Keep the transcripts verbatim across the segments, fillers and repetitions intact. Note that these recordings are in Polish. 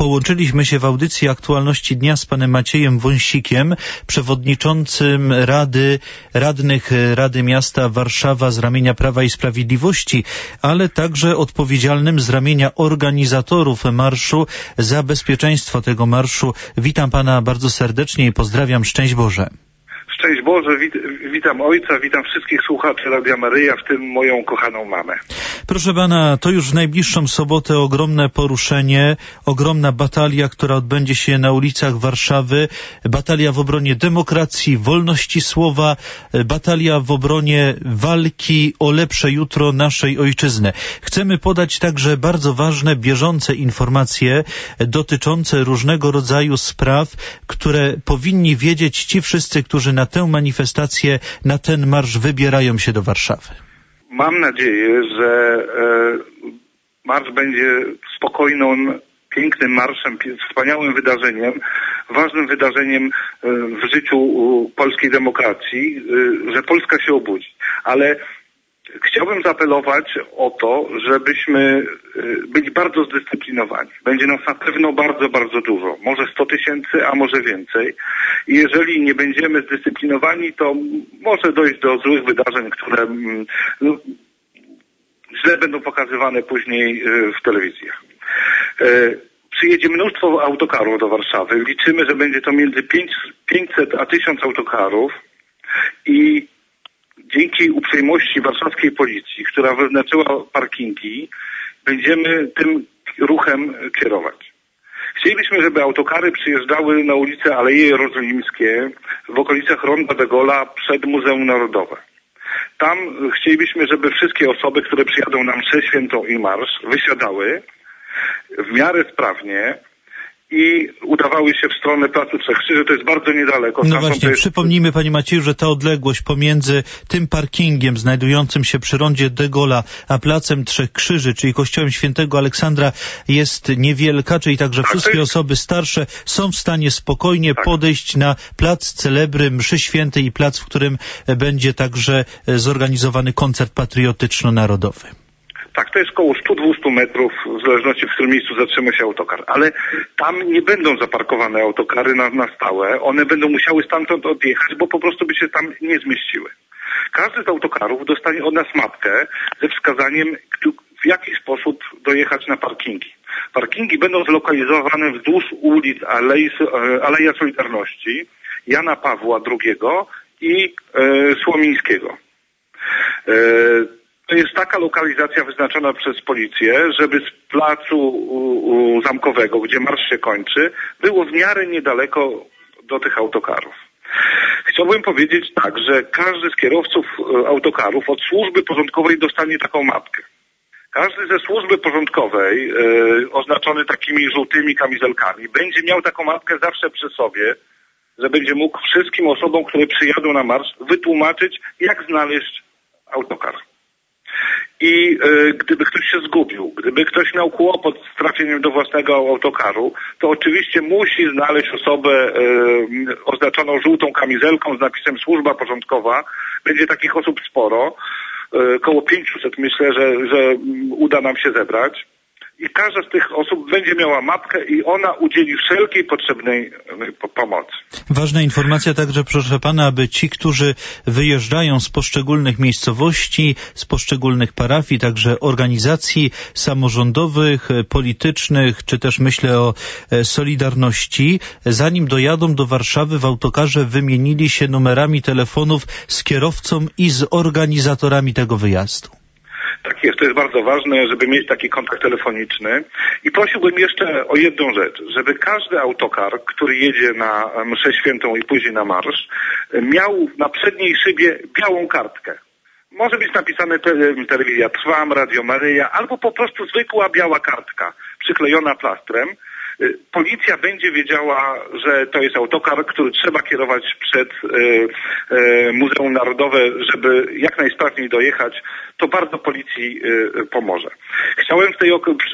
Połączyliśmy się w audycji Aktualności Dnia z panem Maciejem Wąsikiem, przewodniczącym Rady Radnych Rady Miasta Warszawa z ramienia Prawa i Sprawiedliwości, ale także odpowiedzialnym z ramienia organizatorów marszu za bezpieczeństwo tego marszu. Witam pana bardzo serdecznie i pozdrawiam. Szczęść Boże. Szczęść Boże, wit witam ojca, witam wszystkich słuchaczy Radia Maryja, w tym moją kochaną mamę. Proszę pana, to już w najbliższą sobotę ogromne poruszenie, ogromna batalia, która odbędzie się na ulicach Warszawy. Batalia w obronie demokracji, wolności słowa, batalia w obronie walki o lepsze jutro naszej ojczyzny. Chcemy podać także bardzo ważne, bieżące informacje dotyczące różnego rodzaju spraw, które powinni wiedzieć ci wszyscy, którzy na tę manifestację, na ten marsz wybierają się do Warszawy. Mam nadzieję, że e, marsz będzie spokojnym, pięknym marszem, wspaniałym wydarzeniem, ważnym wydarzeniem e, w życiu polskiej demokracji, e, że Polska się obudzi. Ale chciałbym zaapelować o to, żebyśmy byli bardzo zdyscyplinowani. Będzie nas na pewno bardzo, bardzo dużo. Może sto tysięcy, a może więcej. I jeżeli nie będziemy zdyscyplinowani, to może dojść do złych wydarzeń, które no, źle będą pokazywane później w telewizjach. Przyjedzie mnóstwo autokarów do Warszawy. Liczymy, że będzie to między pięćset a tysiąc autokarów i dzięki uprzejmości warszawskiej policji, która wyznaczyła parkingi, będziemy tym ruchem kierować. Chcielibyśmy, żeby autokary przyjeżdżały na ulice Aleje Jerozolimskie w okolicach Ronda de Gaulle'a przed Muzeum Narodowym. Tam chcielibyśmy, żeby wszystkie osoby, które przyjadą na mszę świętą i marsz, wysiadały w miarę sprawnie i udawały się w stronę Placu Trzech Krzyży. To jest bardzo niedaleko. No właśnie, jest... przypomnijmy panie Macieju, że ta odległość pomiędzy tym parkingiem znajdującym się przy rondzie de Gaulle'a, a Placem Trzech Krzyży, czyli kościołem świętego Aleksandra, jest niewielka, czyli także tak, wszystkie jest... osoby starsze są w stanie spokojnie tak. podejść na plac Celebry Mszy Świętej i plac, w którym będzie także zorganizowany koncert patriotyczno-narodowy. Tak, to jest około sto do dwustu metrów, w zależności w którym miejscu zatrzyma się autokar. Ale tam nie będą zaparkowane autokary na, na stałe. One będą musiały stamtąd odjechać, bo po prostu by się tam nie zmieściły. Każdy z autokarów dostanie od nas mapkę ze wskazaniem, w jaki sposób dojechać na parkingi. Parkingi będą zlokalizowane wzdłuż ulic Alei, Aleja Solidarności, Jana Pawła drugiego i e, Słomińskiego. E, To jest taka lokalizacja wyznaczona przez policję, żeby z placu u, u Zamkowego, gdzie marsz się kończy, było w miarę niedaleko do tych autokarów. Chciałbym powiedzieć tak, że każdy z kierowców autokarów od służby porządkowej dostanie taką mapkę. Każdy ze służby porządkowej, e, oznaczony takimi żółtymi kamizelkami, będzie miał taką mapkę zawsze przy sobie, że będzie mógł wszystkim osobom, które przyjadą na marsz, wytłumaczyć, jak znaleźć autokar. I e, gdyby ktoś się zgubił, gdyby ktoś miał kłopot z trafieniem do własnego autokaru, to oczywiście musi znaleźć osobę e, oznaczoną żółtą kamizelką z napisem służba porządkowa. Będzie takich osób sporo, e, około pięciuset myślę, że, że uda nam się zebrać. I każda z tych osób będzie miała mapkę i ona udzieli wszelkiej potrzebnej pomocy. Ważna informacja także, proszę pana, aby ci, którzy wyjeżdżają z poszczególnych miejscowości, z poszczególnych parafii, także organizacji samorządowych, politycznych, czy też myślę o Solidarności, zanim dojadą do Warszawy, w autokarze wymienili się numerami telefonów z kierowcą i z organizatorami tego wyjazdu. Tak jest, to jest bardzo ważne, żeby mieć taki kontakt telefoniczny. I prosiłbym jeszcze o jedną rzecz, żeby każdy autokar, który jedzie na mszę świętą i później na marsz, miał na przedniej szybie białą kartkę. Może być napisane te, telewizja Trwam, Radio Maryja, albo po prostu zwykła biała kartka przyklejona plastrem. Policja będzie wiedziała, że to jest autokar, który trzeba kierować przed e, e, Muzeum Narodowe, żeby jak najsprawniej dojechać. To bardzo policji e, pomoże. Chciałem z tej,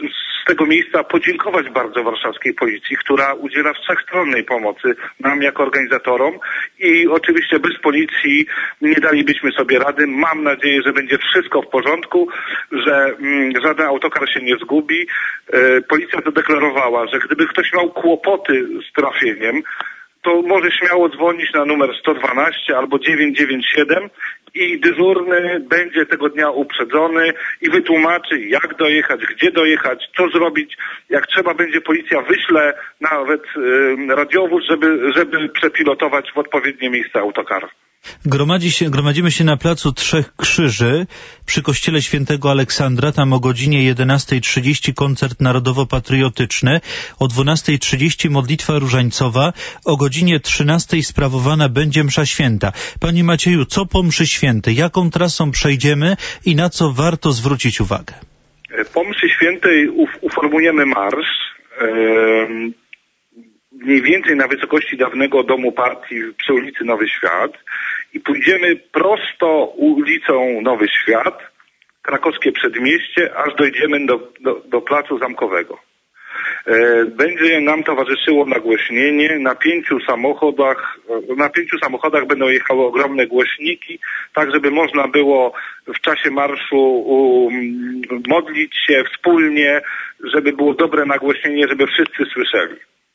tego miejsca podziękować bardzo warszawskiej policji, która udziela wszechstronnej pomocy nam jako organizatorom i oczywiście bez policji nie dalibyśmy sobie rady. Mam nadzieję, że będzie wszystko w porządku, że mm, żaden autokar się nie zgubi. E, policja zadeklarowała, że gdyby ktoś miał kłopoty z trafieniem, to może śmiało dzwonić na numer sto dwanaście albo dziewięćset dziewięćdziesiąt siedem i dyżurny będzie tego dnia uprzedzony i wytłumaczy, jak dojechać, gdzie dojechać, co zrobić. Jak trzeba będzie, policja wyśle nawet y, radiowóz, żeby, żeby przepilotować w odpowiednie miejsce autokar. Gromadzi się, gromadzimy się na placu Trzech Krzyży przy kościele świętego Aleksandra. Tam o godzinie jedenastej trzydzieści koncert narodowo-patriotyczny, o dwunastej trzydzieści modlitwa różańcowa, o godzinie trzynastej sprawowana będzie msza święta. Panie Macieju, co po mszy świętej? Jaką trasą przejdziemy i na co warto zwrócić uwagę? Po mszy świętej uf- uformujemy marsz. Yy... mniej więcej na wysokości dawnego domu partii przy ulicy Nowy Świat i pójdziemy prosto ulicą Nowy Świat, krakowskie przedmieście, aż dojdziemy do, do, do Placu Zamkowego. E, będzie nam towarzyszyło nagłośnienie. Na pięciu samochodach, na pięciu samochodach będą jechały ogromne głośniki, tak żeby można było w czasie marszu um, modlić się wspólnie, żeby było dobre nagłośnienie, żeby wszyscy słyszeli.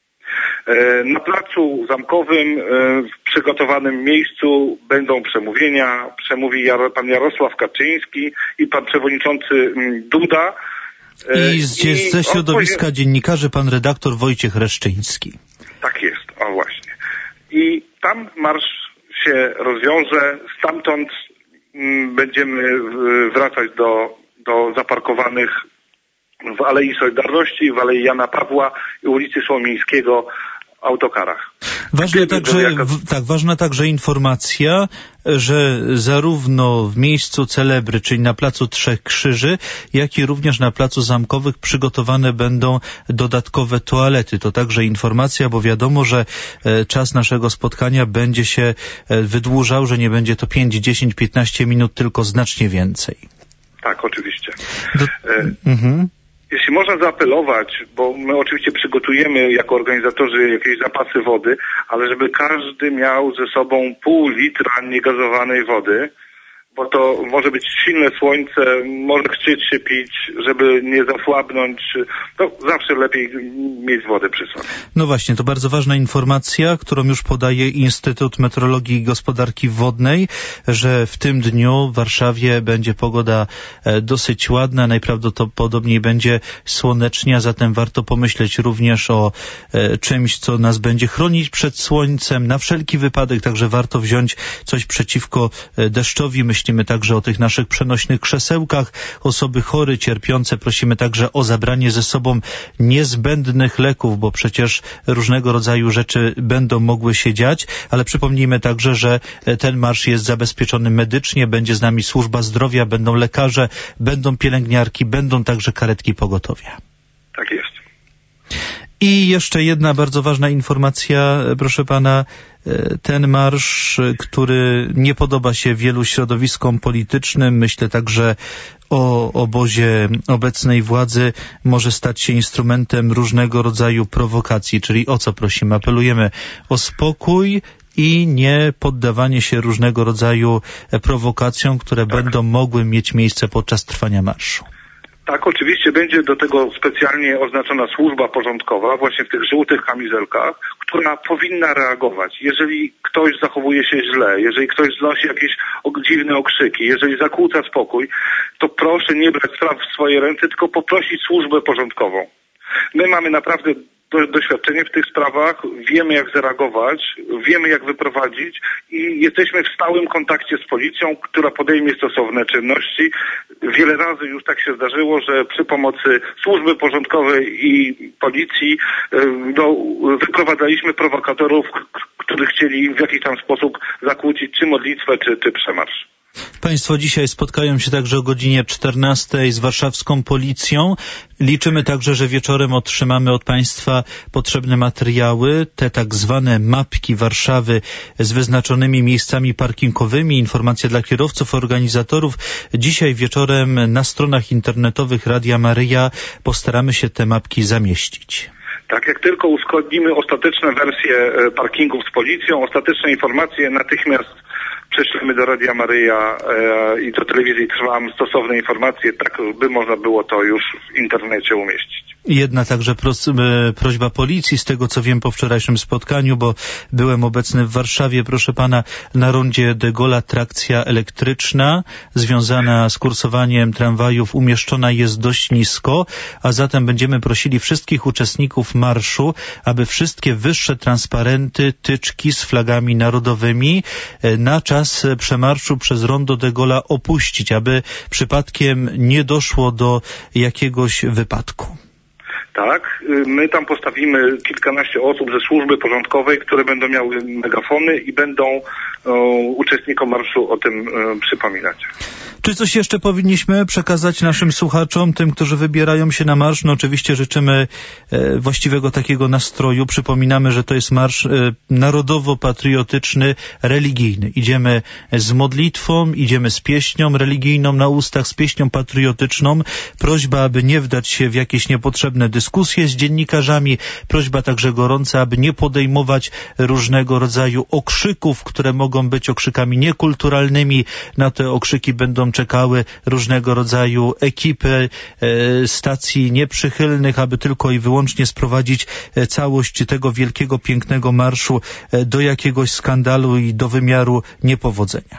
Na Placu Zamkowym w przygotowanym miejscu będą przemówienia. Przemówi pan Jarosław Kaczyński i pan przewodniczący Duda. I, z, I ze środowiska odpowie... dziennikarzy pan redaktor Wojciech Reszczyński. Tak jest, o właśnie. I tam marsz się rozwiąże. Stamtąd będziemy wracać do, do zaparkowanych w Alei Solidarności, w Alei Jana Pawła i ulicy Słomińskiego autokarach. Ważne także, jako... w, tak, ważna także informacja, że zarówno w miejscu Celebry, czyli na Placu Trzech Krzyży, jak i również na Placu Zamkowych przygotowane będą dodatkowe toalety. To także informacja, bo wiadomo, że e, czas naszego spotkania będzie się e, wydłużał, że nie będzie to pięć, dziesięć, piętnaście minut, tylko znacznie więcej. Tak, oczywiście. Do... E... Mhm. Jeśli można zaapelować, bo my oczywiście przygotujemy jako organizatorzy jakieś zapasy wody, ale żeby każdy miał ze sobą pół litra niegazowanej wody, bo to może być silne słońce, może chcieć się pić, żeby nie zasłabnąć, to zawsze lepiej mieć wodę przy sobie. No właśnie, to bardzo ważna informacja, którą już podaje Instytut Meteorologii i Gospodarki Wodnej, że w tym dniu w Warszawie będzie pogoda dosyć ładna, najprawdopodobniej będzie słonecznie, a zatem warto pomyśleć również o czymś, co nas będzie chronić przed słońcem, na wszelki wypadek, także warto wziąć coś przeciwko deszczowi. Myślimy także o tych naszych przenośnych krzesełkach. Osoby chore, cierpiące prosimy także o zabranie ze sobą niezbędnych leków, bo przecież różnego rodzaju rzeczy będą mogły się dziać, ale przypomnijmy także, że ten marsz jest zabezpieczony medycznie, będzie z nami służba zdrowia, będą lekarze, będą pielęgniarki, będą także karetki pogotowia. Tak jest. I jeszcze jedna bardzo ważna informacja, proszę pana, ten marsz, który nie podoba się wielu środowiskom politycznym, myślę także o obozie obecnej władzy, może stać się instrumentem różnego rodzaju prowokacji, czyli o co prosimy? Apelujemy o spokój i nie poddawanie się różnego rodzaju prowokacjom, które tak będą mogły mieć miejsce podczas trwania marszu. Tak, oczywiście będzie do tego specjalnie oznaczona służba porządkowa, właśnie w tych żółtych kamizelkach, która powinna reagować. Jeżeli ktoś zachowuje się źle, jeżeli ktoś znosi jakieś dziwne okrzyki, jeżeli zakłóca spokój, to proszę nie brać spraw w swoje ręce, tylko poprosić służbę porządkową. My mamy naprawdę do, doświadczenie w tych sprawach, wiemy jak zareagować, wiemy jak wyprowadzić i jesteśmy w stałym kontakcie z policją, która podejmie stosowne czynności. Wiele razy już tak się zdarzyło, że przy pomocy służby porządkowej i policji no, wyprowadzaliśmy prowokatorów, którzy chcieli w jakiś tam sposób zakłócić czy modlitwę, czy, czy przemarsz. Państwo dzisiaj spotkają się także o godzinie czternastej z warszawską policją. Liczymy także, że wieczorem otrzymamy od Państwa potrzebne materiały, te tak zwane mapki Warszawy z wyznaczonymi miejscami parkingowymi, informacje dla kierowców, organizatorów. Dzisiaj wieczorem na stronach internetowych Radia Maryja postaramy się te mapki zamieścić. Tak, jak tylko uzgodnimy ostateczne wersje parkingów z policją, ostateczne informacje natychmiast prześlemy do Radia Maryja e, i do telewizji Trwam stosowne informacje, tak by można było to już w internecie umieścić. Jedna także pros, e, prośba policji, z tego co wiem po wczorajszym spotkaniu, bo byłem obecny w Warszawie, proszę pana, na rondzie de Gaulle'a trakcja elektryczna związana z kursowaniem tramwajów umieszczona jest dość nisko, a zatem będziemy prosili wszystkich uczestników marszu, aby wszystkie wyższe transparenty, tyczki z flagami narodowymi e, na czas przemarszu przez rondo de Gaulle'a opuścić, aby przypadkiem nie doszło do jakiegoś wypadku. Tak, my tam postawimy kilkanaście osób ze służby porządkowej, które będą miały megafony i będą o, uczestnikom marszu o tym o, przypominać. Czy coś jeszcze powinniśmy przekazać naszym słuchaczom, tym, którzy wybierają się na marsz? No oczywiście życzymy e, właściwego takiego nastroju. Przypominamy, że to jest marsz e, narodowo-patriotyczny, religijny. Idziemy z modlitwą, idziemy z pieśnią religijną na ustach, z pieśnią patriotyczną. Prośba, aby nie wdać się w jakieś niepotrzebne dyskusje z dziennikarzami. Prośba także gorąca, aby nie podejmować różnego rodzaju okrzyków, które mogą być okrzykami niekulturalnymi. Na te okrzyki będą czekały różnego rodzaju ekipy e, stacji nieprzychylnych, aby tylko i wyłącznie sprowadzić e, całość tego wielkiego, pięknego marszu e, do jakiegoś skandalu i do wymiaru niepowodzenia.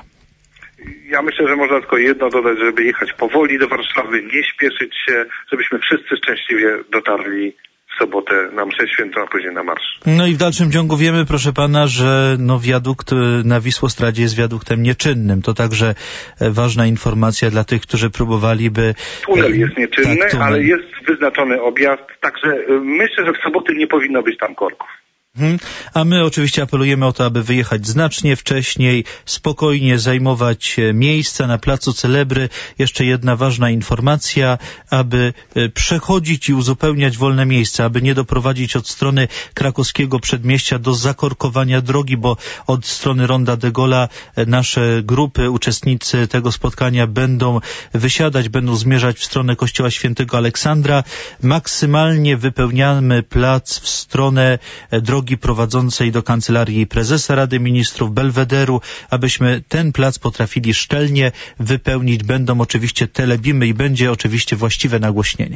Ja myślę, że można tylko jedno dodać, żeby jechać powoli do Warszawy, nie śpieszyć się, żebyśmy wszyscy szczęśliwie dotarli w sobotę na mszę świętą, a później na marsz. No i w dalszym ciągu wiemy, proszę pana, że no wiadukt na Wisłostradzie jest wiaduktem nieczynnym. To także ważna informacja dla tych, którzy próbowaliby... Tunel jest nieczynny, tak, tunel. ale jest wyznaczony objazd, także myślę, że w soboty nie powinno być tam korków. Hmm. A my oczywiście apelujemy o to, aby wyjechać znacznie wcześniej, spokojnie zajmować miejsca na placu Celebry. Jeszcze jedna ważna informacja, aby przechodzić i uzupełniać wolne miejsca, aby nie doprowadzić od strony krakowskiego przedmieścia do zakorkowania drogi, bo od strony ronda de Gaulle'a nasze grupy, uczestnicy tego spotkania będą wysiadać, będą zmierzać w stronę kościoła świętego Aleksandra. Maksymalnie wypełniamy plac w stronę drogi prowadzącej do Kancelarii Prezesa Rady Ministrów, Belwederu, abyśmy ten plac potrafili szczelnie wypełnić. Będą oczywiście telebimy i będzie oczywiście właściwe nagłośnienie.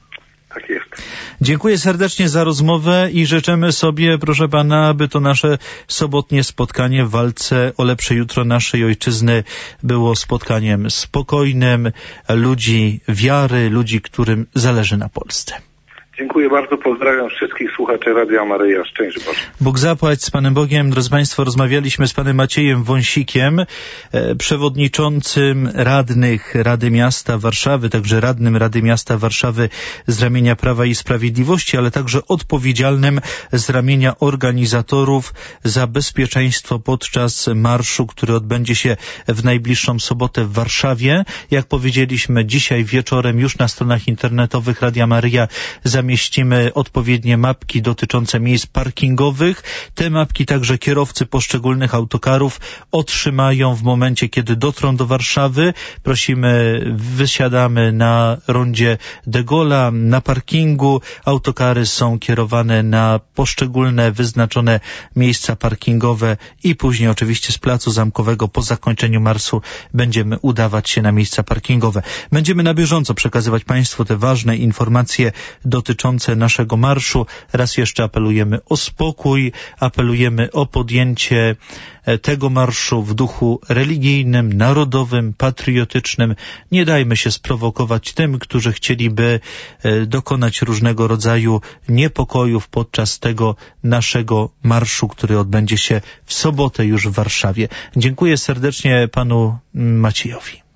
Tak jest. Dziękuję serdecznie za rozmowę i życzymy sobie, proszę pana, aby to nasze sobotnie spotkanie w walce o lepsze jutro naszej ojczyzny było spotkaniem spokojnym, ludzi wiary, ludzi, którym zależy na Polsce. Dziękuję bardzo, pozdrawiam wszystkich słuchaczy Radia Maryja. Szczęść Boże. Bóg zapłać z Panem Bogiem. Drodzy Państwo, rozmawialiśmy z Panem Maciejem Wąsikiem, e, przewodniczącym radnych Rady Miasta Warszawy, także radnym Rady Miasta Warszawy z ramienia Prawa i Sprawiedliwości, ale także odpowiedzialnym z ramienia organizatorów za bezpieczeństwo podczas marszu, który odbędzie się w najbliższą sobotę w Warszawie. Jak powiedzieliśmy, dzisiaj wieczorem już na stronach internetowych Radia Maryja zamieścimy odpowiednie mapki dotyczące miejsc parkingowych. Te mapki także kierowcy poszczególnych autokarów otrzymają w momencie, kiedy dotrą do Warszawy. Prosimy, wysiadamy na rondzie de Gaulle'a, na parkingu. Autokary są kierowane na poszczególne wyznaczone miejsca parkingowe i później oczywiście z Placu Zamkowego po zakończeniu marszu będziemy udawać się na miejsca parkingowe. Będziemy na bieżąco przekazywać Państwu te ważne informacje dotyczące naszego marszu. Raz jeszcze apelujemy o spokój, apelujemy o podjęcie tego marszu w duchu religijnym, narodowym, patriotycznym. Nie dajmy się sprowokować tym, którzy chcieliby dokonać różnego rodzaju niepokojów podczas tego naszego marszu, który odbędzie się w sobotę już w Warszawie. Dziękuję serdecznie panu Maciejowi.